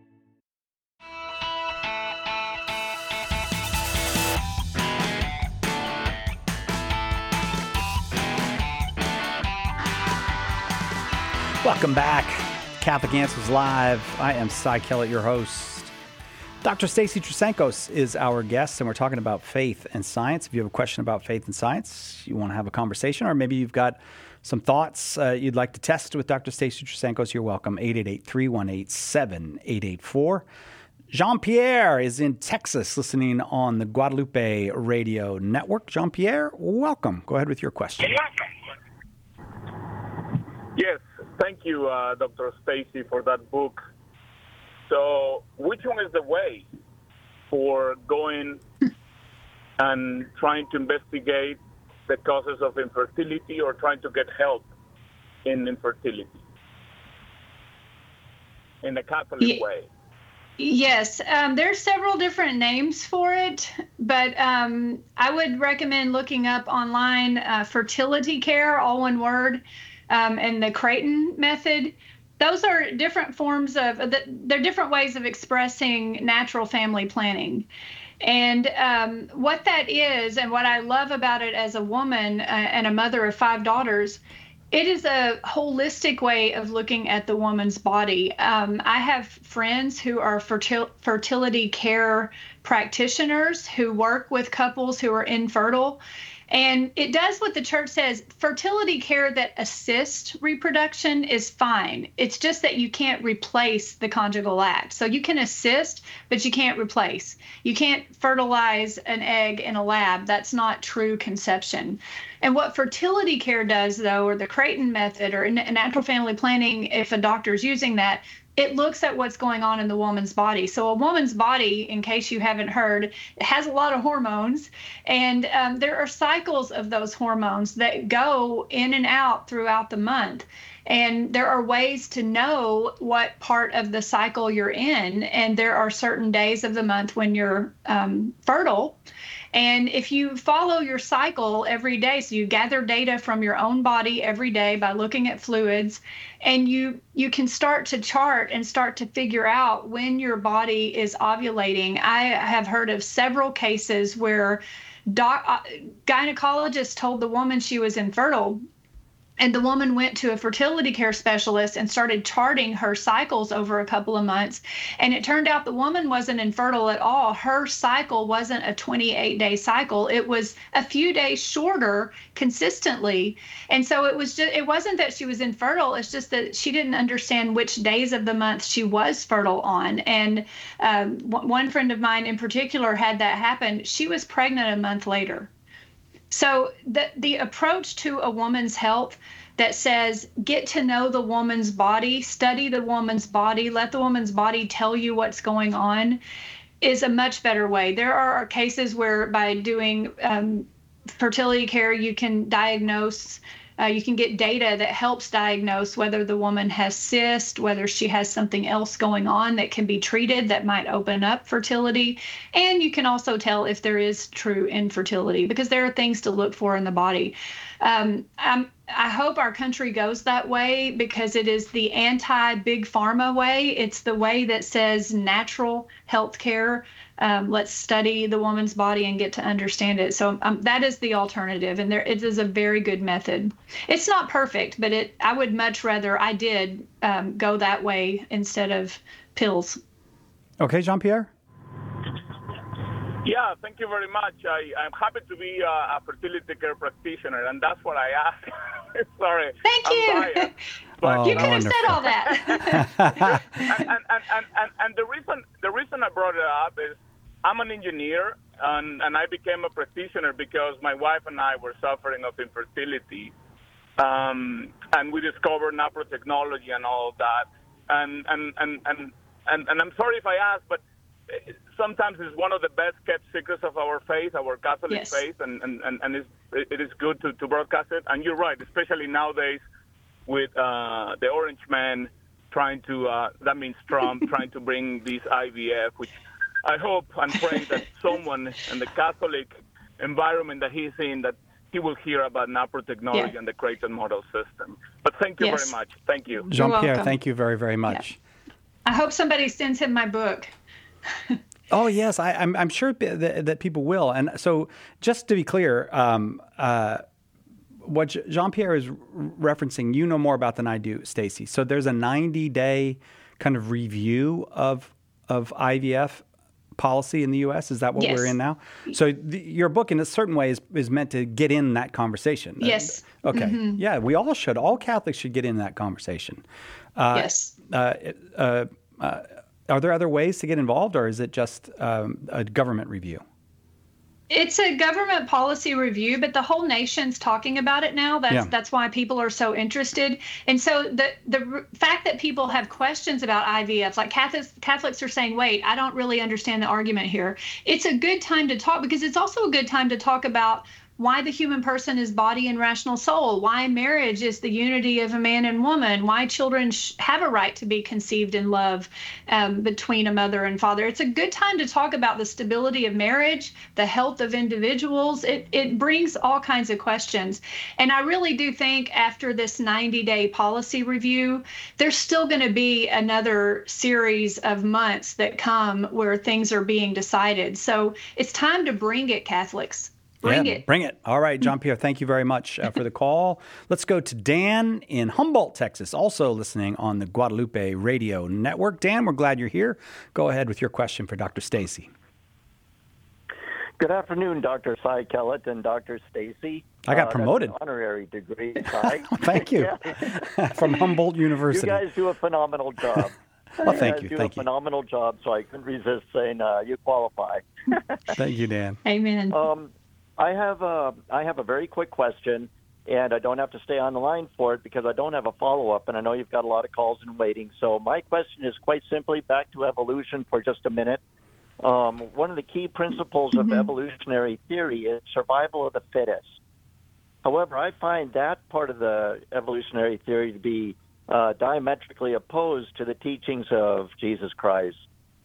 Speaker 1: Welcome back. Catholic Answers Live. I am Cy Kellett, your host. Doctor Stacy Trasenkos is our guest, and we're talking about faith and science. If you have a question about faith and science, you want to have a conversation, or maybe you've got some thoughts uh, you'd like to test with Doctor Stacy Trasenkos, you're welcome. eight eight eight, three one eight, seven eight eight four. Jean-Pierre is in Texas listening on the Guadalupe Radio Network. Jean-Pierre, welcome. Go ahead with your question.
Speaker 12: Yes. Thank you, uh, Doctor Stacy, for that book. So which one is the way for going and trying to investigate the causes of infertility or trying to get help in infertility in the Catholic
Speaker 2: yeah.
Speaker 12: way?
Speaker 2: Yes, um, there's several different names for it, but um, I would recommend looking up online uh, fertility care, all one word. Um, and the Creighton method. those are different forms of, they're different ways of expressing natural family planning. And um, what that is, and what I love about it as a woman uh, and a mother of five daughters, it is a holistic way of looking at the woman's body. Um, I have friends who are fertil- fertility care practitioners who work with couples who are infertile. And it does what the church says. Fertility care that assists reproduction is fine. It's just that you can't replace the conjugal act. So you can assist, but you can't replace. You can't fertilize an egg in a lab. That's not true conception. And what fertility care does, though, or the Creighton method or natural family planning, if a doctor is using that, it looks at what's going on in the woman's body. So a woman's body, in case you haven't heard, has a lot of hormones. And um, there are cycles of those hormones that go in and out throughout the month. And there are ways to know what part of the cycle you're in. And there are certain days of the month when you're um, fertile. And if you follow your cycle every day, so you gather data from your own body every day by looking at fluids, and you you can start to chart and start to figure out when your body is ovulating. I have heard of several cases where doc, uh, gynecologists told the woman she was infertile, and the woman went to a fertility care specialist and started charting her cycles over a couple of months. And it turned out the woman wasn't infertile at all. Her cycle wasn't a twenty-eight day cycle. It was a few days shorter consistently. And so it was just, it wasn't that she was infertile. It's just that she didn't understand which days of the month she was fertile on. And um, one friend of mine in particular had that happen. She was pregnant a month later. So the, the approach to a woman's health that says, get to know the woman's body, study the woman's body, let the woman's body tell you what's going on, is a much better way. There are cases where by doing um, fertility care, you can diagnose, uh, you can get data that helps diagnose whether the woman has cyst, whether she has something else going on that can be treated that might open up fertility. And you can also tell if there is true infertility, because there are things to look for in the body. Um, I'm, I hope our country goes that way, because it is the anti-big pharma way. It's the way that says natural health care. Um, let's study the woman's body and get to understand it. So um, that is the alternative, and there it is a very good method. It's not perfect, but it. I would much rather I did um, go that way instead of pills.
Speaker 1: Okay, Jean-Pierre?
Speaker 12: Yeah, thank you very much. I, I'm happy to be uh, a fertility care practitioner, and that's what I ask. Sorry.
Speaker 2: Thank
Speaker 12: I'm
Speaker 2: you.
Speaker 12: biased, but,
Speaker 2: oh, you could have said all that.
Speaker 12: and, and, and, and, and the reason the reason I brought it up is I'm an engineer, and, and I became a practitioner because my wife and I were suffering of infertility, um, and we discovered nanotechnology and all of that. And and, and, and, and and I'm sorry if I ask, but sometimes it's one of the best kept secrets of our faith, our Catholic
Speaker 2: yes. faith,
Speaker 12: and, and, and, and it's, it is good to, to broadcast it. And you're right, especially nowadays with uh, the Orange Man trying to, uh, that means Trump, trying to bring this I V F, which I hope and pray that someone in the Catholic environment that he's in, that he will hear about nanotechnology yeah. and the Creighton model system. But thank you
Speaker 2: yes.
Speaker 12: very much. Thank you.
Speaker 1: Jean-Pierre, thank you very, very much.
Speaker 2: Yeah. I hope somebody sends him my book.
Speaker 1: Oh, yes, I, I'm, I'm sure that, that people will. And so just to be clear, um, uh, what Jean-Pierre is referencing, you know more about than I do, Stacy. So there's a ninety-day kind of review of of I V F policy in the U S. Is that what
Speaker 2: yes.
Speaker 1: we're in now? So the, your book, in a certain way, is, is meant to get in that conversation.
Speaker 2: Yes.
Speaker 1: Uh, okay.
Speaker 2: Mm-hmm.
Speaker 1: Yeah, we all should. All Catholics should get in that conversation. Uh,
Speaker 2: yes.
Speaker 1: Uh, uh, uh, Are there other ways to get involved, or is it just um, a government review?
Speaker 2: It's a government policy review, but the whole nation's talking about it now. That's yeah. that's why people are so interested. And so the the fact that people have questions about I V F, like Catholics, Catholics are saying, wait, I don't really understand the argument here. It's a good time to talk, because it's also a good time to talk about why the human person is body and rational soul, why marriage is the unity of a man and woman, why children sh- have a right to be conceived in love um, between a mother and father. It's a good time to talk about the stability of marriage, the health of individuals. It, it brings all kinds of questions. And I really do think after this ninety-day policy review, there's still going to be another series of months that come where things are being decided. So it's time to bring it, Catholics. Bring
Speaker 1: yeah,
Speaker 2: it.
Speaker 1: Bring it. All right, John Pierre, thank you very much uh, for the call. Let's go to Dan in Humboldt, Texas, also listening on the Guadalupe Radio Network. Dan, we're glad you're here. Go ahead with your question for Doctor Stacy.
Speaker 13: Good afternoon, Doctor Cy Kellett and Doctor Stacy.
Speaker 1: I got
Speaker 13: uh,
Speaker 1: promoted.
Speaker 13: That's an honorary degree, Cy.
Speaker 1: Thank you. From Humboldt University.
Speaker 13: You guys do a phenomenal job.
Speaker 1: Well, thank
Speaker 13: you.
Speaker 1: you.
Speaker 13: do
Speaker 1: Thank
Speaker 13: a
Speaker 1: you.
Speaker 13: phenomenal job, so I couldn't resist saying uh, you qualify.
Speaker 1: Thank you, Dan.
Speaker 2: Amen.
Speaker 13: Um, I have a I have a very quick question, and I don't have to stay on the line for it because I don't have a follow-up, and I know you've got a lot of calls in waiting. So my question is quite simply back to evolution for just a minute. Um, one of the key principles
Speaker 2: Mm-hmm.
Speaker 13: of evolutionary theory is survival of the fittest. However, I find that part of the evolutionary theory to be uh, diametrically opposed to the teachings of Jesus Christ,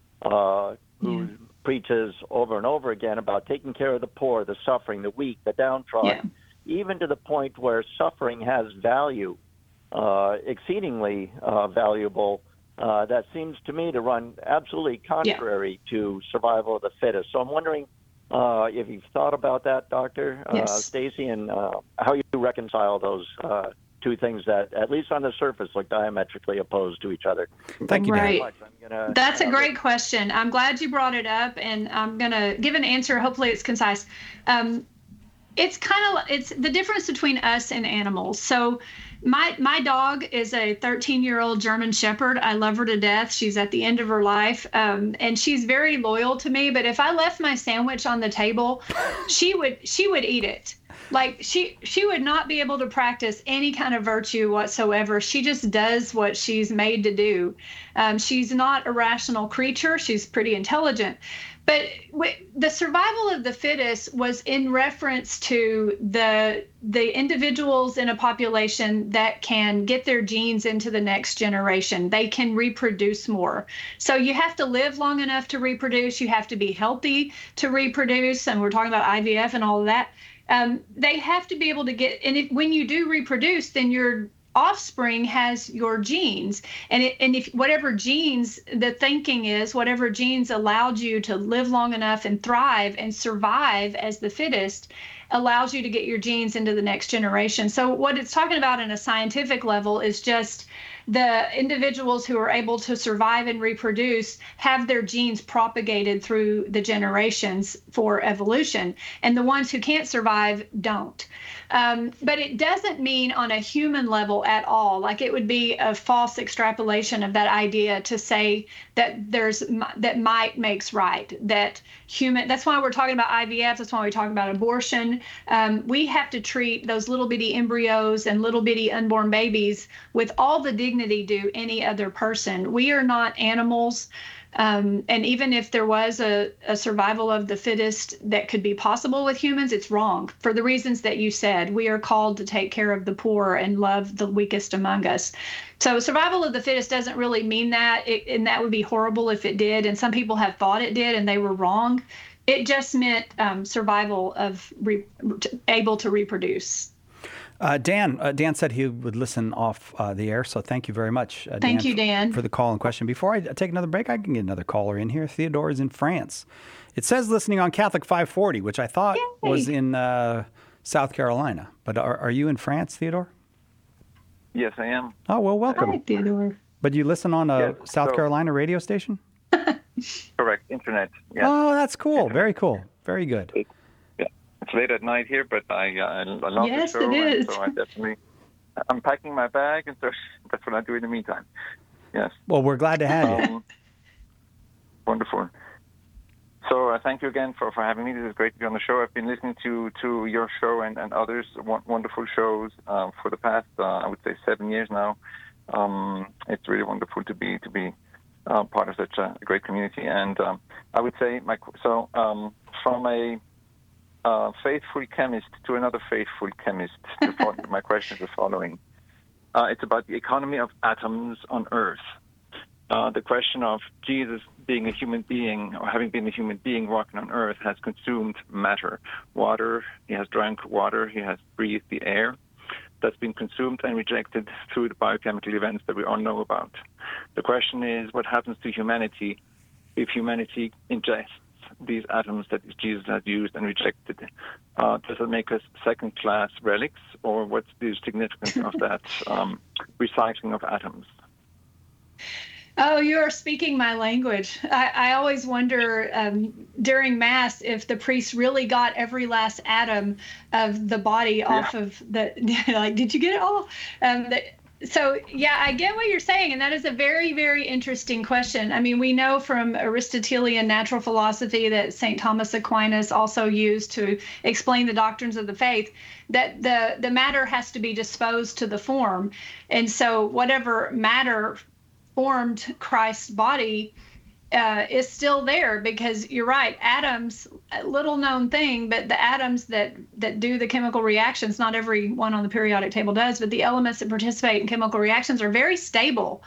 Speaker 13: uh, who yeah. preaches over and over again about taking care of the poor, the suffering, the weak, the downtrodden, yeah. even to the point where suffering has value, uh, exceedingly uh, valuable. Uh, that seems to me to run absolutely contrary yeah. to survival of the fittest. So I'm wondering uh, if you've thought about that, Doctor uh,
Speaker 2: yes.
Speaker 13: Stacy, and uh, how you reconcile those uh, two things that, at least on the surface, look diametrically opposed to each other.
Speaker 1: Thank you,
Speaker 2: right.
Speaker 1: Dan.
Speaker 13: Gonna,
Speaker 2: That's
Speaker 13: uh,
Speaker 2: a great question. I'm glad you brought it up, and I'm going to give an answer. Hopefully it's concise. Um, it's kind of, it's the difference between us and animals. So My my dog is a thirteen-year-old German Shepherd. I love her to death. She's at the end of her life, um, and she's very loyal to me. But if I left my sandwich on the table, she would she would eat it. Like she she would not be able to practice any kind of virtue whatsoever. She just does what she's made to do. Um, she's not a rational creature. She's pretty intelligent. But the survival of the fittest was in reference to the the individuals in a population that can get their genes into the next generation. They can reproduce more. So you have to live long enough to reproduce. You have to be healthy to reproduce. And we're talking about I V F and all of that. Um, they have to be able to get, and if, when you do reproduce, then your offspring has your genes, and it, and if whatever genes the thinking is, whatever genes allowed you to live long enough and thrive and survive as the fittest, allows you to get your genes into the next generation. So what it's talking about in a scientific level is just the individuals who are able to survive and reproduce have their genes propagated through the generations for evolution, and the ones who can't survive don't. Um, but it doesn't mean on a human level at all. Like it would be a false extrapolation of that idea to say that there's that might makes right. That human. That's why we're talking about I V F. That's why we talk about abortion. Um, we have to treat those little bitty embryos and little bitty unborn babies with all the dignity due any other person. We are not animals. Um, and even if there was a, a survival of the fittest that could be possible with humans, it's wrong for the reasons that you said. We are called to take care of the poor and love the weakest among us. So survival of the fittest doesn't really mean that, it, and that would be horrible if it did. And some people have thought it did, and they were wrong. It just meant um, survival of re- able to reproduce.
Speaker 1: Uh, Dan, uh, Dan said he would listen off uh, the air, so thank you very much, uh,
Speaker 2: Thank
Speaker 1: Dan,
Speaker 2: you, Dan.
Speaker 1: For, for the call and question. Before I take another break, I can get another caller in here. Theodore is in France. It says listening on Catholic five forty, which I thought Yay. was in uh, South Carolina. But are, are you in France, Theodore?
Speaker 14: Yes, I am.
Speaker 1: Oh, well, welcome.
Speaker 2: Hi, Theodore.
Speaker 1: But you listen on a
Speaker 14: yes,
Speaker 1: South
Speaker 14: so,
Speaker 1: Carolina radio station?
Speaker 14: Correct, internet. Yes.
Speaker 1: Oh, that's cool. Very cool. Very good.
Speaker 14: It, yeah, it's late at night here, but I, uh, I love
Speaker 2: yes,
Speaker 14: the show.
Speaker 2: It is.
Speaker 14: And so I definitely, I'm packing my bag, and so that's what I do in the meantime. Yes.
Speaker 1: Well, we're glad to have you.
Speaker 14: Um, wonderful. So uh, thank you again for, for having me. This is great to be on the show. I've been listening to, to your show and, and others, wonderful shows um, for the past, uh, I would say, seven years now. Um, it's really wonderful to be to be uh, part of such a great community. And um, I would say, my so um, from a uh, faithful chemist to another faithful chemist. To follow, my question is the following. Uh, it's about the economy of atoms on Earth. Uh, the question of Jesus being a human being, or having been a human being walking on Earth, has consumed matter. Water, he has drank water, he has breathed the air. That's been consumed and rejected through the biochemical events that we all know about. The question is, what happens to humanity if humanity ingests these atoms that Jesus has used and rejected? Uh, does it make us second-class relics, or what's the significance of that um, recycling of atoms?
Speaker 2: Oh, you are speaking my language. I, I always wonder um, during Mass if the priest really got every last atom of the body yeah. off of the, like, did you get it all? Um, the, so, yeah, I get what you're saying, and that is a very, very interesting question. I mean, we know from Aristotelian natural philosophy that Saint Thomas Aquinas also used to explain the doctrines of the faith, that the, the matter has to be disposed to the form. And so whatever matter formed Christ's body uh, is still there, because you're right, atoms, a little known thing, but the atoms that that do the chemical reactions, not every one on the periodic table does, but the elements that participate in chemical reactions are very stable.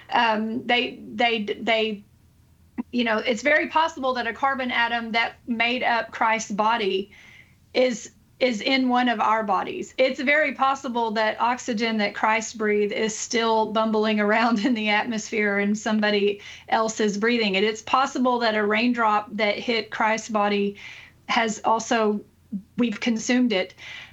Speaker 2: Um, they they they you know, it's very possible that a carbon atom that made up Christ's body is is in one of our bodies. It's very possible that oxygen that Christ breathed is still bumbling around in the atmosphere and somebody else is breathing it. It's possible that a raindrop that hit Christ's body has also, we've consumed it.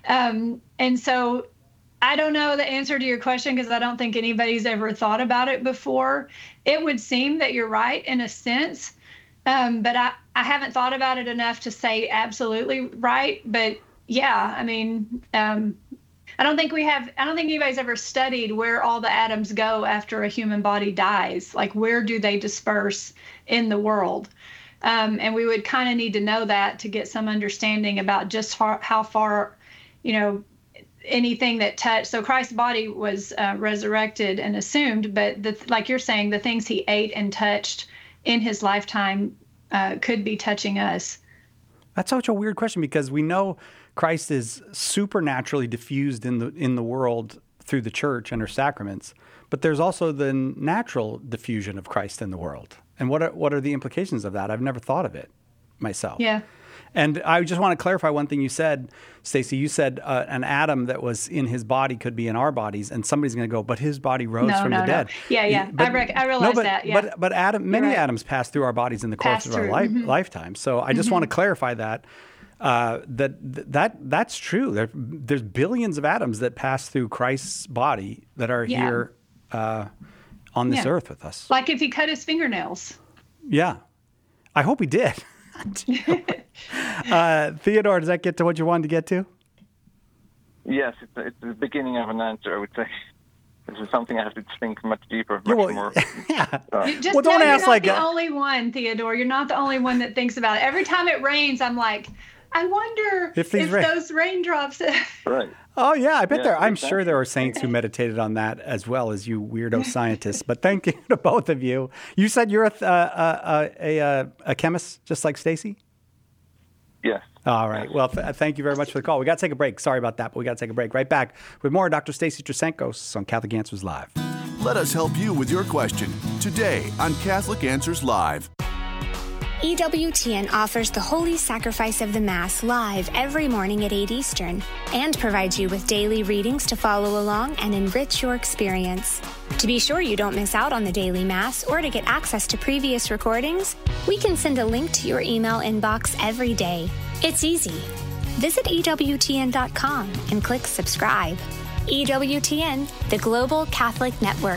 Speaker 2: Um, and so I don't know the answer to your question, because I don't think anybody's ever thought about it before. It would seem that you're right in a sense, um, but I, I haven't thought about it enough to say absolutely right. But yeah, I mean, um, I don't think we have, I don't think anybody's ever studied where all the atoms go after a human body dies. Like, where do they disperse in the world? Um, and we would kind of need to know that to get some understanding about just far, how far, you know, anything that touched. So Christ's body was uh, resurrected and assumed, but the, like you're saying, the things he ate and touched in his lifetime uh, could be touching us.
Speaker 1: That's such a weird question, because we know Christ is supernaturally diffused in the in the world through the church and her sacraments, but there's also the natural diffusion of Christ in the world. And what are, what are the implications of that? I've never thought of it myself.
Speaker 2: Yeah.
Speaker 1: And I just want to clarify one thing you said, Stacey. You said uh, an atom that was in his body could be in our bodies, and somebody's going to go, but his body rose
Speaker 2: no,
Speaker 1: from
Speaker 2: no,
Speaker 1: the dead.
Speaker 2: No. Yeah, yeah. But, I, rec- I realize
Speaker 1: no, but,
Speaker 2: that. Yeah.
Speaker 1: But but atom, many
Speaker 2: right.
Speaker 1: atoms pass through our bodies in the course
Speaker 2: pass
Speaker 1: of our
Speaker 2: through.
Speaker 1: life,
Speaker 2: Mm-hmm.
Speaker 1: lifetime. So I just mm-hmm. want to clarify that. Uh, that that that's true. There, there's billions of atoms that pass through Christ's body that are
Speaker 2: yeah.
Speaker 1: here uh, on this
Speaker 2: yeah.
Speaker 1: earth with us.
Speaker 2: Like if he cut his fingernails.
Speaker 1: Yeah, I hope he did. uh, Theodore, does that get to what you wanted to get to?
Speaker 14: Yes, it's, it's the beginning of an answer, I would say. This is something I have to think much deeper, much
Speaker 1: yeah, well,
Speaker 14: more.
Speaker 1: Yeah.
Speaker 14: Uh,
Speaker 2: Just
Speaker 1: well, don't
Speaker 2: know
Speaker 1: ask
Speaker 2: you're not
Speaker 1: like
Speaker 2: the
Speaker 1: a...
Speaker 2: only one, Theodore. You're not the only one that thinks about it. Every time it rains, I'm like, I wonder
Speaker 1: if,
Speaker 2: if
Speaker 1: rain...
Speaker 2: those raindrops.
Speaker 14: Right.
Speaker 1: Oh yeah, I bet
Speaker 14: yeah,
Speaker 1: there. I'm
Speaker 14: exactly.
Speaker 1: sure there are saints who meditated on that as well as you weirdo scientists. But thank you to both of you. You said you're a uh, a, a, a chemist, just like Stacey.
Speaker 14: Yes.
Speaker 1: All right. Well, th- thank you very much for the call. We got to take a break. Sorry about that, but we got to take a break. Right back with more Doctor Stacey Trasancos on Catholic Answers Live.
Speaker 3: Let us help you with your question today on Catholic Answers Live.
Speaker 15: E W T N offers the Holy Sacrifice of the Mass live every morning at eight Eastern and provides you with daily readings to follow along and enrich your experience. To be sure you don't miss out on the daily Mass or to get access to previous recordings, we can send a link to your email inbox every day. It's easy. Visit E W T N dot com and click subscribe. E W T N, the Global Catholic Network.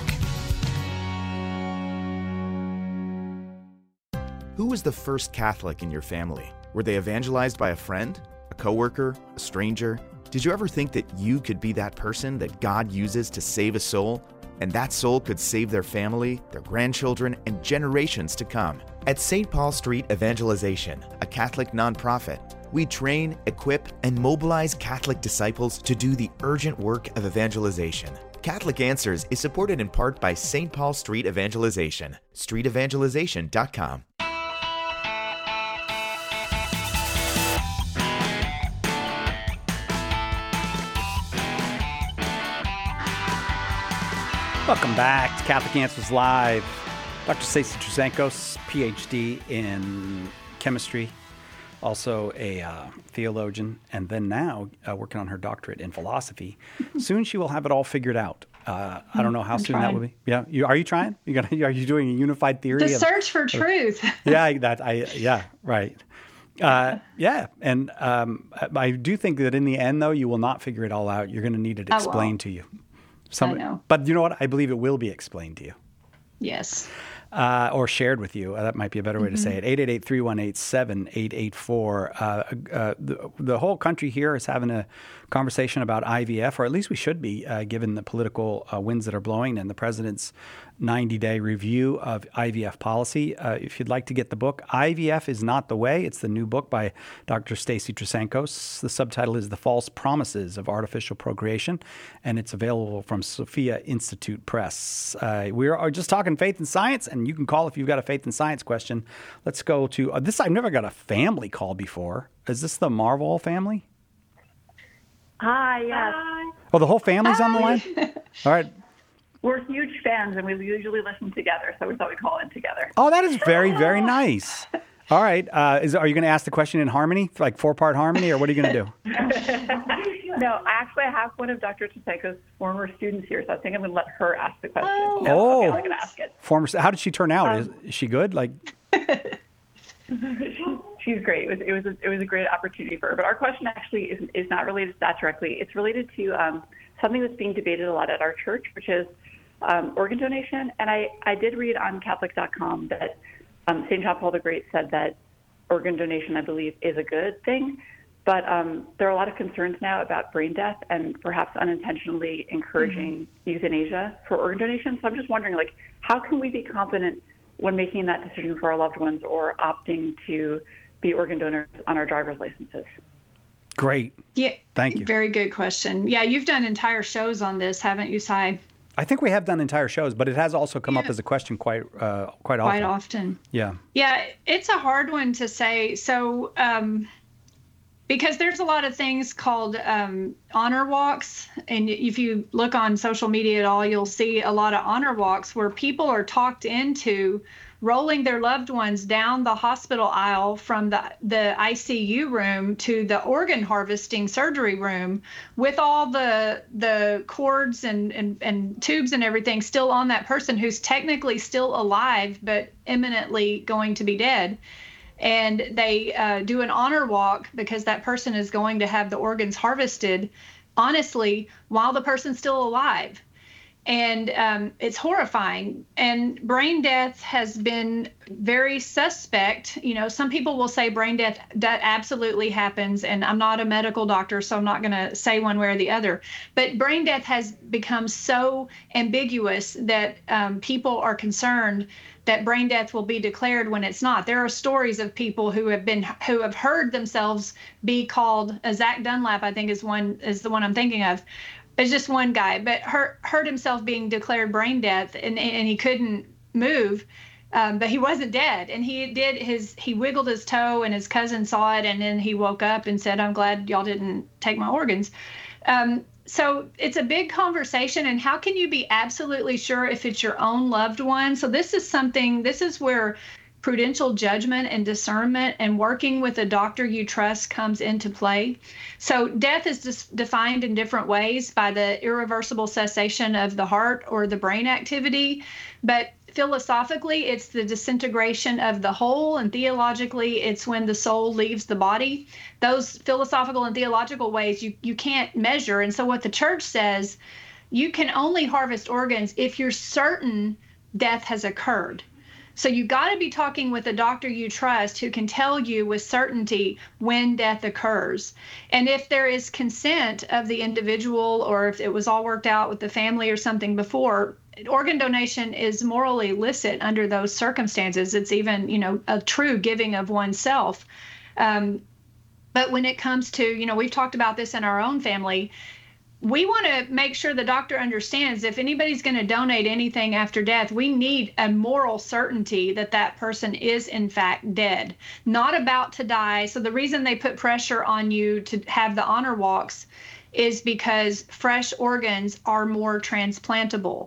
Speaker 16: Who was the first Catholic in your family? Were they evangelized by a friend, a coworker, a stranger? Did you ever think that you could be that person that God uses to save a soul? And that soul could save their family, their grandchildren, and generations to come. At Saint Paul Street Evangelization, a Catholic nonprofit, we train, equip, and mobilize Catholic disciples to do the urgent work of evangelization. Catholic Answers is supported in part by Saint Paul Street Evangelization, street evangelization dot com.
Speaker 1: Welcome back to Catholic Answers Live. Doctor Stacy Trasancos, P H D in chemistry, also a uh, theologian, and then now uh, working on her doctorate in philosophy. Soon she will have it all figured out. Uh, I don't know how
Speaker 2: I'm
Speaker 1: soon
Speaker 2: trying.
Speaker 1: that will be. Yeah, you, are you trying? You gonna? Are you doing a unified theory?
Speaker 2: The
Speaker 1: of-
Speaker 2: search for truth.
Speaker 1: yeah, that I yeah right. Uh, yeah, and um, I do think that in the end, though, you will not figure it all out. You're going to need it
Speaker 2: I
Speaker 1: explained
Speaker 2: won't.
Speaker 1: to you.
Speaker 2: I know.
Speaker 1: But you know what? I believe it will be explained to you.
Speaker 2: Yes.
Speaker 1: Uh, or shared with you. Uh, that might be a better way to say it. eight eight eight, three one eight, seven eight eight four. Uh, uh, the, the whole country here is having a conversation about I V F, or at least we should be, uh, given the political uh, winds that are blowing and the president's ninety-day review of I V F policy. Uh, if you'd like to get the book, I V F is Not the Way. It's the new book by Doctor Stacy Trasancos. The subtitle is The False Promises of Artificial Procreation, and it's available from Sophia Institute Press. Uh, we are just talking faith and science, and you can call if you've got a faith and science question. Let's go to uh, this. I've never got a family call before. Is this the Marvel family?
Speaker 17: Hi, yes.
Speaker 1: Oh, the whole family's on the line? All right.
Speaker 17: We're huge fans, and we usually listen together, so we thought we'd call in together.
Speaker 1: Oh, that is very, very nice. All right. Uh, is, are you going to ask the question in harmony, like four-part harmony, or what are you going to do?
Speaker 17: No, actually, I have one of Doctor Trasancos' former students here, so I think I'm going to let her ask the question.
Speaker 1: Oh,
Speaker 17: No, okay, I'm going to ask it.
Speaker 1: former. How did she turn out?
Speaker 17: Um,
Speaker 1: is, is she good? Like,
Speaker 17: She's great. It was it was a, it was a great opportunity for her. But our question actually is is not related to that directly. It's related to um, something that's being debated a lot at our church, which is um, organ donation. And I, I did read on Catholic dot com that um, Saint John Paul the Great said that organ donation, I believe, is a good thing. But um, there are a lot of concerns now about brain death and perhaps unintentionally encouraging mm-hmm. euthanasia for organ donation. So I'm just wondering, like, how can we be confident when making that decision for our loved ones or opting to be organ donors on our driver's licenses?
Speaker 1: Great.
Speaker 2: Yeah.
Speaker 1: Thank you.
Speaker 2: Very good question. Yeah, you've done entire shows on this, haven't you, Cy?
Speaker 1: I think we have done entire shows, but it has also come up as a question quite uh, quite often.
Speaker 2: Quite often.
Speaker 1: Yeah.
Speaker 2: Yeah, it's a hard one to say. So, um, because there's a lot of things called um, honor walks. And if you look on social media at all, you'll see a lot of honor walks where people are talked into rolling their loved ones down the hospital aisle from the, the I C U room to the organ harvesting surgery room with all the the cords and, and, and tubes and everything still on that person who's technically still alive but imminently going to be dead. And they uh, do an honor walk because that person is going to have the organs harvested, honestly, while the person's still alive. And um, it's horrifying. And brain death has been very suspect. You know, some people will say brain death, that absolutely happens. And I'm not a medical doctor, so I'm not going to say one way or the other. But brain death has become so ambiguous that um, people are concerned that brain death will be declared when it's not. There are stories of people who have been who have heard themselves be called. Uh, Zach Dunlap, I think, is one is the one I'm thinking of. It's just one guy, but heard, heard himself being declared brain death, and, and he couldn't move, um, but he wasn't dead. And he did his, he wiggled his toe, and his cousin saw it, and then he woke up and said, "I'm glad y'all didn't take my organs." Um, so it's a big conversation, and how can you be absolutely sure if it's your own loved one? So this is something, this is where prudential judgment and discernment and working with a doctor you trust comes into play. So death is just defined in different ways by the irreversible cessation of the heart or the brain activity. But philosophically, it's the disintegration of the whole, and theologically, it's when the soul leaves the body. Those philosophical and theological ways you, you can't measure. And so what the church says, you can only harvest organs if you're certain death has occurred. So you got to be talking with a doctor you trust who can tell you with certainty when death occurs. And if there is consent of the individual, or if it was all worked out with the family or something before, organ donation is morally licit under those circumstances. It's even, you know, a true giving of oneself. Um, but when it comes to, you know, we've talked about this in our own family, we want to make sure the doctor understands if anybody's going to donate anything after death, we need a moral certainty that that person is in fact dead, not about to die. So the reason they put pressure on you to have the honor walks is because fresh organs are more transplantable.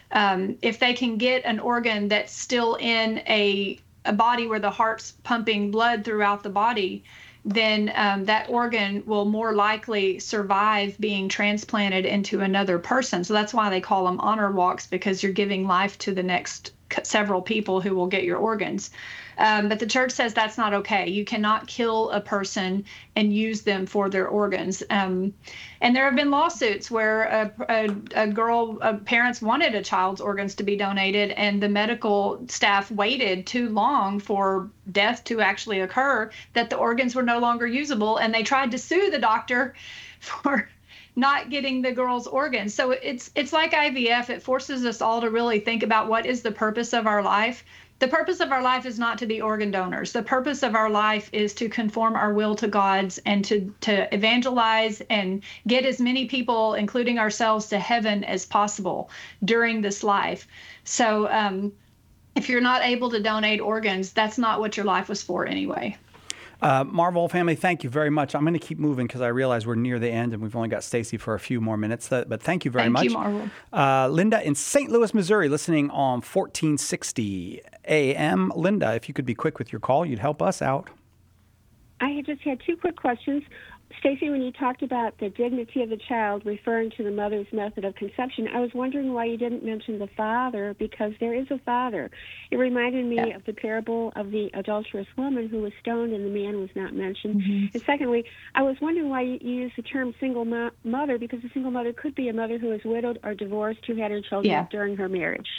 Speaker 2: Um, if they can get an organ that's still in a, a body where the heart's pumping blood throughout the body, then um, that organ will more likely survive being transplanted into another person. So that's why they call them honor walks, because you're giving life to the next several people who will get your organs. Um, but the church says that's not okay. You cannot kill a person and use them for their organs. Um, and there have been lawsuits where a, a, a girl, uh, parents wanted a child's organs to be donated, and the medical staff waited too long for death to actually occur, that the organs were no longer usable, and they tried to sue the doctor for not getting the girl's organs. So it's it's like I V F. It forces us all to really think about what is the purpose of our life. The purpose of our life is not to be organ donors. The purpose of our life is to conform our will to God's and to, to evangelize and get as many people, including ourselves, to heaven as possible during this life. So um, if you're not able to donate organs, that's not what your life was for anyway.
Speaker 1: Uh, Marvel family, thank you very much. I'm going to keep moving because I realize we're near the end and we've only got Stacy for a few more minutes. But thank you very
Speaker 2: thank
Speaker 1: much.
Speaker 2: Thank you, Marvel.
Speaker 1: Uh, Linda in Saint Louis, Missouri, listening on fourteen sixty A M. Linda, if you could be quick with your call, you'd help us out.
Speaker 18: I just had two quick questions. Stacy, when you talked about the dignity of the child referring to the mother's method of conception, I was wondering why you didn't mention the father, because there is a father. It reminded me yeah. of the parable of the adulterous woman who was stoned and the man was not mentioned. Mm-hmm. And secondly, I was wondering why you use the term single mo- mother, because a single mother could be a mother who is widowed or divorced who had her children yeah. during her marriage.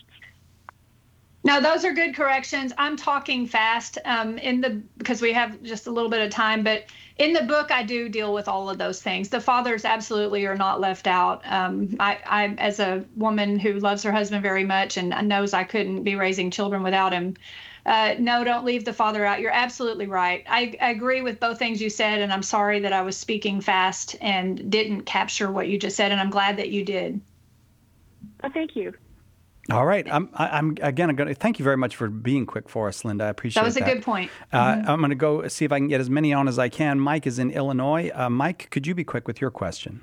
Speaker 2: No, those are good corrections. I'm talking fast um, in the because we have just a little bit of time, but in the book, I do deal with all of those things. The fathers absolutely are not left out. Um, I, I, as a woman who loves her husband very much and knows I couldn't be raising children without him, uh, no, don't leave the father out. You're absolutely right. I, I agree with both things you said, and I'm sorry that I was speaking fast and didn't capture what you just said, and I'm glad that you did.
Speaker 18: Oh, thank you.
Speaker 1: All right. I'm, I'm again, I'm going to thank you very much for being quick for us, Linda. I appreciate that.
Speaker 2: That was a
Speaker 1: that.
Speaker 2: good point.
Speaker 1: Uh,
Speaker 2: mm-hmm.
Speaker 1: I'm going to go see if I can get as many on as I can. Mike is in Illinois. Uh, Mike, could you be quick with your question?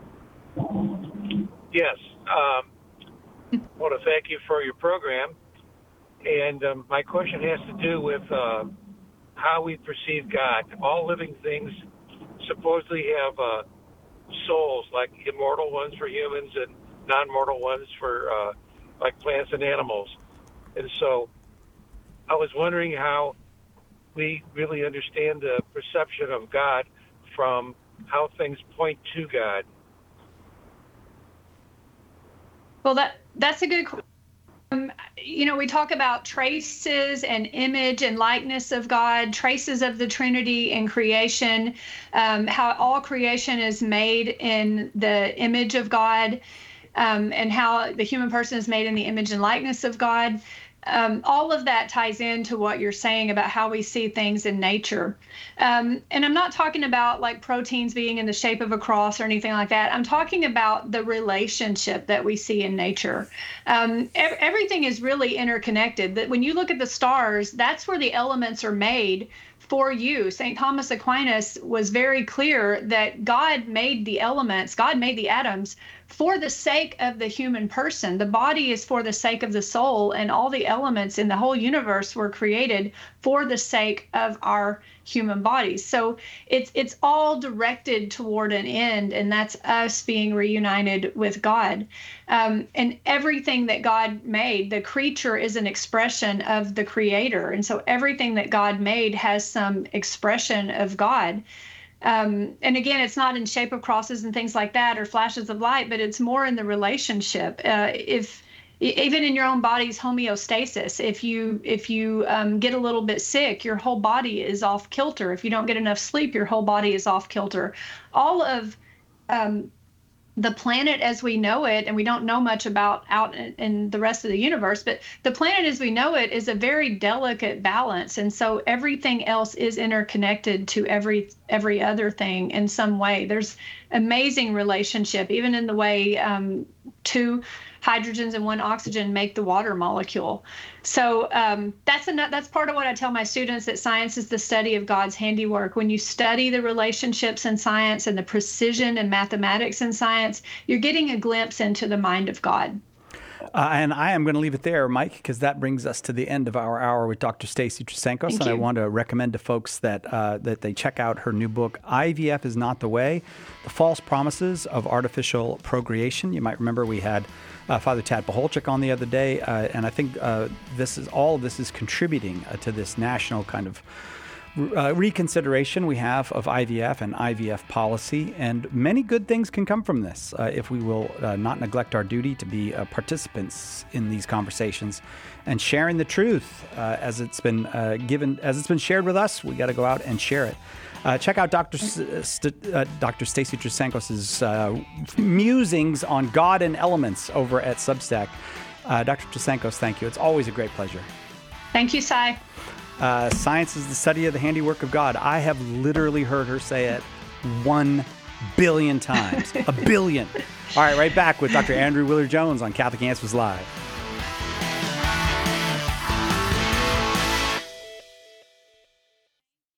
Speaker 19: Yes. Um, I want to thank you for your program. And um, my question has to do with uh, how we perceive God. All living things supposedly have uh, souls, like immortal ones for humans and non-mortal ones for uh, like plants and animals. And so I was wondering how we really understand the perception of God from how things point to God.
Speaker 2: Well, that that's a good question. Um, you know, we talk about traces and image and likeness of God, traces of the Trinity in creation, um, how all creation is made in the image of God. Um, and how the human person is made in the image and likeness of God. Um, all of that ties into what you're saying about how we see things in nature. Um, and I'm not talking about like proteins being in the shape of a cross or anything like that. I'm talking about the relationship that we see in nature. Um, ev- everything is really interconnected. That when you look at the stars, that's where the elements are made for you. Saint Thomas Aquinas was very clear that God made the elements, God made the atoms for the sake of the human person. The body is for the sake of the soul, and all the elements in the whole universe were created for the sake of our human bodies. So it's it's all directed toward an end, and that's us being reunited with God. Um, and everything that God made, the creature is an expression of the Creator. And so everything that God made has some expression of God. Um, and again, it's not in shape of crosses and things like that or flashes of light, but it's more in the relationship. Uh, if even in your own body's homeostasis, if you if you um, get a little bit sick, your whole body is off kilter. If you don't get enough sleep, your whole body is off kilter. All of um, the planet as we know it, and we don't know much about out in, in the rest of the universe, but the planet as we know it is a very delicate balance. And so everything else is interconnected to every every other thing in some way. There's amazing relationship, even in the way um, two hydrogens and one oxygen make the water molecule. So um, that's enough, that's part of what I tell my students, that science is the study of God's handiwork. When you study the relationships in science and the precision and mathematics in science, you're getting a glimpse into the mind of God.
Speaker 1: Uh, and I am going to leave it there, Mike, because that brings us to the end of our hour with Doctor Stacy Trasancos.
Speaker 2: Thank
Speaker 1: and
Speaker 2: you.
Speaker 1: I want to recommend to folks that uh, that they check out her new book, I V F is Not the Way, The False Promises of Artificial Procreation. You might remember we had uh, Father Tad Paholchik on the other day, uh, and I think uh, this is all of this is contributing uh, to this national kind of Uh, reconsideration we have of I V F and I V F policy, and many good things can come from this uh, if we will uh, not neglect our duty to be uh, participants in these conversations and sharing the truth uh, as it's been uh, given, as it's been shared with us. We got to go out and share it. Uh, check out Doctor S- St- uh, Doctor Stacy Trasancos' uh, musings on God and elements over at Substack. Uh, Doctor Trasancos, thank you. It's always a great pleasure.
Speaker 2: Thank you, Cy.
Speaker 1: Uh, science is the study of the handiwork of God. I have literally heard her say it one billion times. A billion. All right, right back with Doctor Andrew Willard Jones on Catholic Answers Live.